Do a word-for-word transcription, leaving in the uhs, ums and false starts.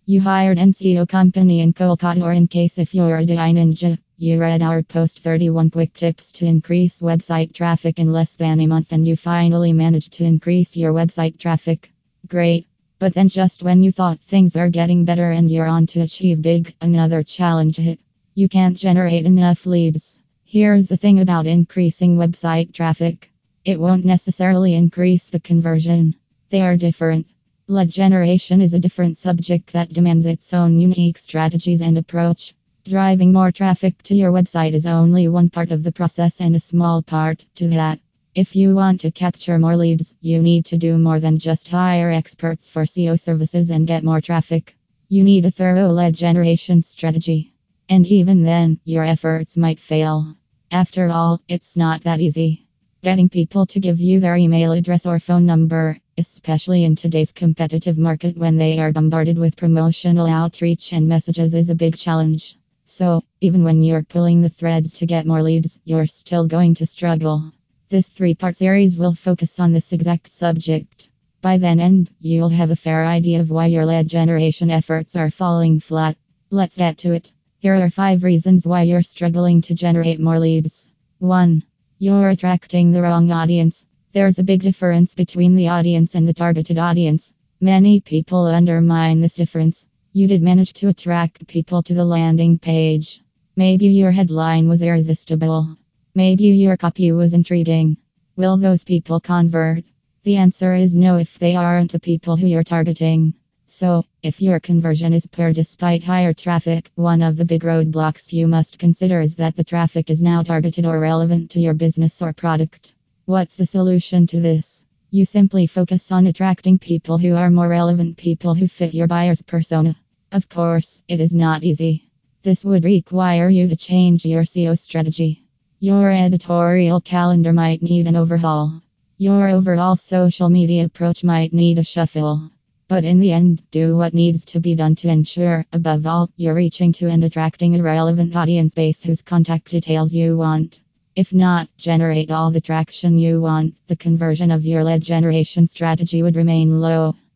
You hired an S E O company in Kolkata, or in case if you're a D I ninja, you read our post thirty-one quick tips to increase website traffic in less than a month and you finally managed to increase your website traffic. Great. But then just when you thought things are getting better and you're on to achieve big, another challenge hit. You can't generate enough leads. Here's the thing about increasing website traffic. It won't necessarily increase the conversion. They are different. Lead generation is a different subject that demands its own unique strategies and approach. Driving more traffic to your website is only one part of the process and a small part to that. If you want to capture more leads, you need to do more than just hire experts for S E O services and get more traffic. You need a thorough lead generation strategy. And even then, your efforts might fail. After all, it's not that easy. Getting people to give you their email address or phone number, especially in today's competitive market when they are bombarded with promotional outreach and messages, is a big challenge. So, even when you're pulling the threads to get more leads, you're still going to struggle. This three-part series will focus on this exact subject. By then end, you'll have a fair idea of why your lead generation efforts are falling flat. Let's get to it. Here are five reasons why you're struggling to generate more leads. one. You're attracting the wrong audience. There's a big difference between the audience and the targeted audience. Many people undermine this difference. You did manage to attract people to the landing page. Maybe your headline was irresistible. Maybe your copy was intriguing. Will those people convert? The answer is no if they aren't the people who you're targeting. So, if your conversion is poor despite higher traffic, one of the big roadblocks you must consider is that the traffic is now targeted or relevant to your business or product. What's the solution to this? You simply focus on attracting people who are more relevant, people who fit your buyer's persona. Of course, it is not easy. This would require you to change your S E O strategy. Your editorial calendar might need an overhaul. Your overall social media approach might need a shuffle. But in the end, do what needs to be done to ensure, above all, you're reaching to and attracting a relevant audience base whose contact details you want. If not, generate all the traction you want, the conversion of your lead generation strategy would remain low.